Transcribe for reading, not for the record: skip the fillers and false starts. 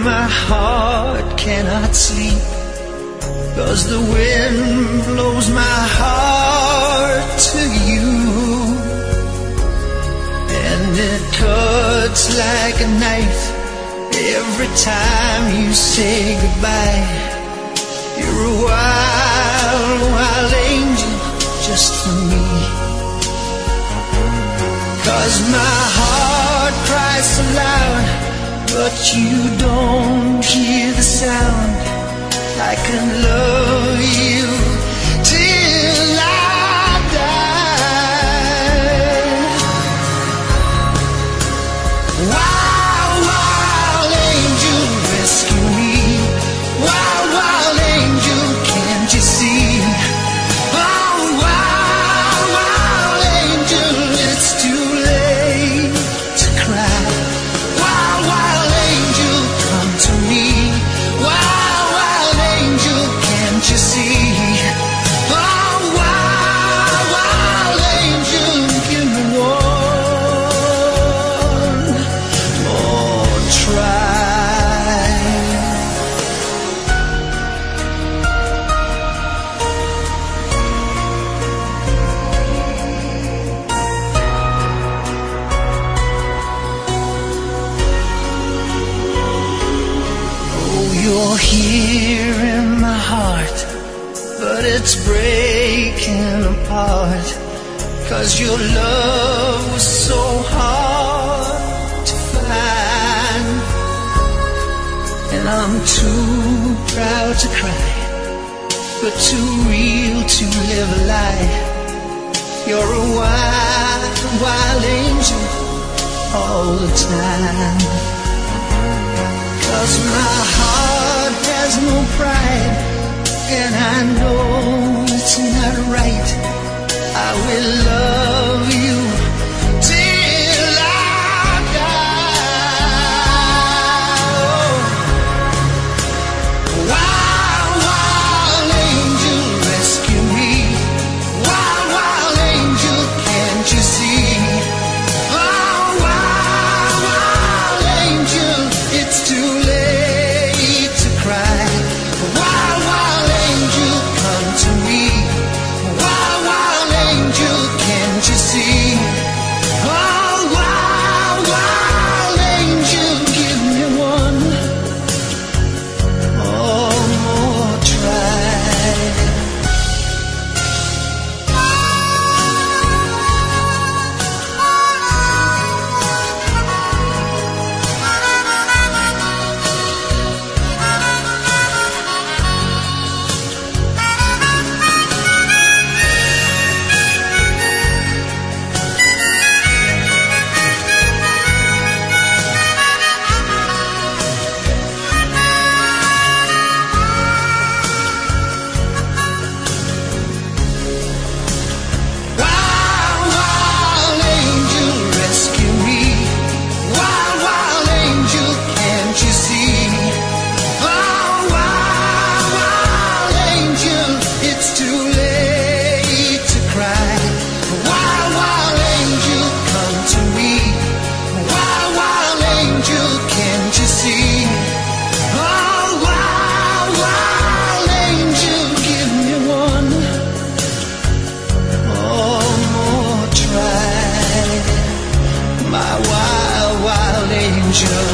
my heart cannot sleep, 'cause the wind blows my heart to you, and it cuts like a knife every time you say goodbye. You're a wild, wild angel just for me, 'cause my heart cries so loud, but you don't hear the sound. I can love you till I die. Wild, wild angel, rescue me. Wild, wild angel, can't you see? Oh, wild, wild angel, it's too late to cry. Wild, wild angel, come to me. Wild, wild angel, can't you see? Oh, wild, wild angel, give me one more try. Oh, you're here in my heart, but it's breaking apart, 'cause your love was so hard to find, and I'm too proud to cry, but too real to live a lie. You're a wild, wild angel all the time, 'cause my heart has no pride, and I know it's not right. I will love you till I die. Wild, wild angel, rescue me. Wild, wild angel, can't you see? Oh, wild, wild angel, it's too late to cry. Wild, wild angel, come to me. Wild, wild angel, can't you see? Oh, wild, wild angel, give me one more try. Wild, wild angel, rescue me. Wild, wild angel, can't you see? Oh, wild, wild angel, it's too late to cry. Wild, wild angel, come to me. Wild, wild angel, can't you see? Oh, wild, wild angel, give me one more try. My wild, wild angel.